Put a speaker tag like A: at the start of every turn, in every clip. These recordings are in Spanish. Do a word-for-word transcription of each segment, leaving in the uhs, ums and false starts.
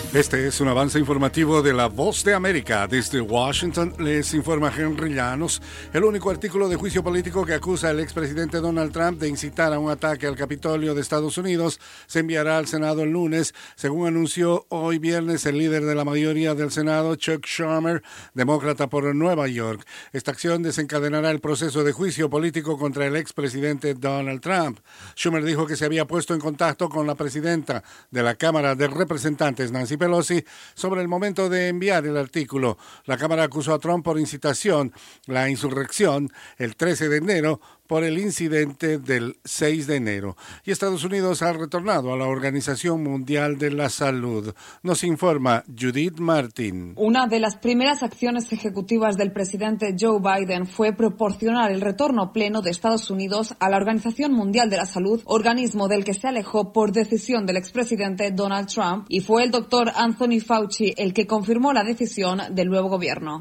A: Este es un avance informativo de La Voz de América. Desde Washington les informa Henry Llanos. El único artículo de juicio político que acusa al expresidente Donald Trump de incitar a un ataque al Capitolio de Estados Unidos se enviará al Senado el lunes, según anunció hoy viernes el líder de la mayoría del Senado, Chuck Schumer, demócrata por Nueva York. Esta acción desencadenará el proceso de juicio político contra el expresidente Donald Trump. Schumer dijo que se había puesto en contacto con la presidenta de la Cámara de Representantes, Nancy Pelosi, sobre el momento de enviar el artículo. La Cámara acusó a Trump por incitación, la insurrección, el trece de enero, por el incidente del seis de enero. Y Estados Unidos ha retornado a la Organización Mundial de la Salud. Nos informa Judith Martin.
B: Una de las primeras acciones ejecutivas del presidente Joe Biden fue proporcionar el retorno pleno de Estados Unidos a la Organización Mundial de la Salud, organismo del que se alejó por decisión del expresidente Donald Trump, y fue el doctor Anthony Fauci el que confirmó la decisión del nuevo gobierno.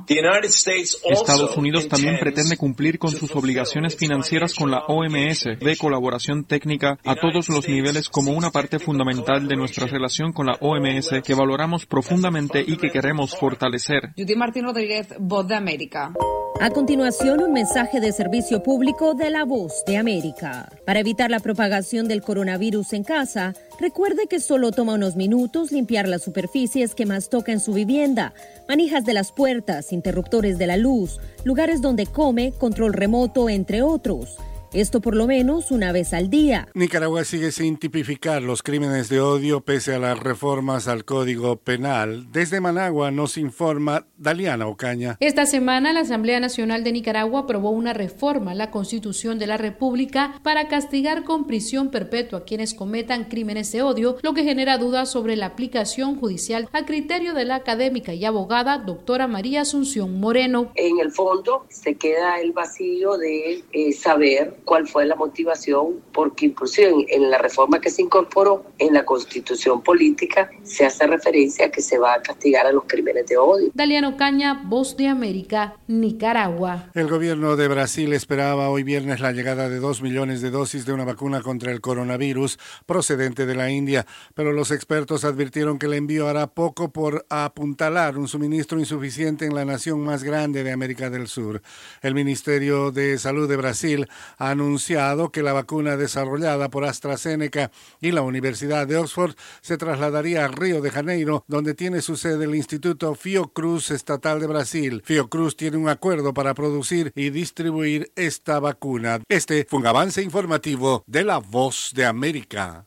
C: Estados Unidos también pretende cumplir con sus obligaciones financieras con la O M S de colaboración técnica a todos los niveles como una parte fundamental de nuestra relación con la O M S que valoramos profundamente y que queremos fortalecer.
B: Judy Martín Rodríguez, Voz de América.
D: A continuación, un mensaje de servicio público de La Voz de América. Para evitar la propagación del coronavirus en casa, recuerde que solo toma unos minutos limpiar las superficies que más toca en su vivienda, manijas de las puertas, interruptores de la luz, lugares donde come, control remoto, entre otros. Esto por lo menos una vez al día.
A: Nicaragua sigue sin tipificar los crímenes de odio pese a las reformas al Código Penal. Desde Managua nos informa Daliana Ocaña.
E: Esta semana la Asamblea Nacional de Nicaragua aprobó una reforma a la Constitución de la República para castigar con prisión perpetua a quienes cometan crímenes de odio, lo que genera dudas sobre la aplicación judicial a criterio de la académica y abogada doctora María Asunción Moreno.
F: En el fondo se queda el vacío de eh, saber cuál fue la motivación, porque inclusive en, en la reforma que se incorporó en la Constitución Política se hace referencia a que se va a castigar a los crímenes de odio.
E: Daliano Caña, Voz de América, Nicaragua.
A: El gobierno de Brasil esperaba hoy viernes la llegada de dos millones de dosis de una vacuna contra el coronavirus procedente de la India, pero los expertos advirtieron que el envío hará poco por apuntalar un suministro insuficiente en la nación más grande de América del Sur. El Ministerio de Salud de Brasil ha anunciado que la vacuna desarrollada por AstraZeneca y la Universidad de Oxford se trasladaría a Río de Janeiro, donde tiene su sede el Instituto Fiocruz Estatal de Brasil. Fiocruz tiene un acuerdo para producir y distribuir esta vacuna. Este fue un avance informativo de La Voz de América.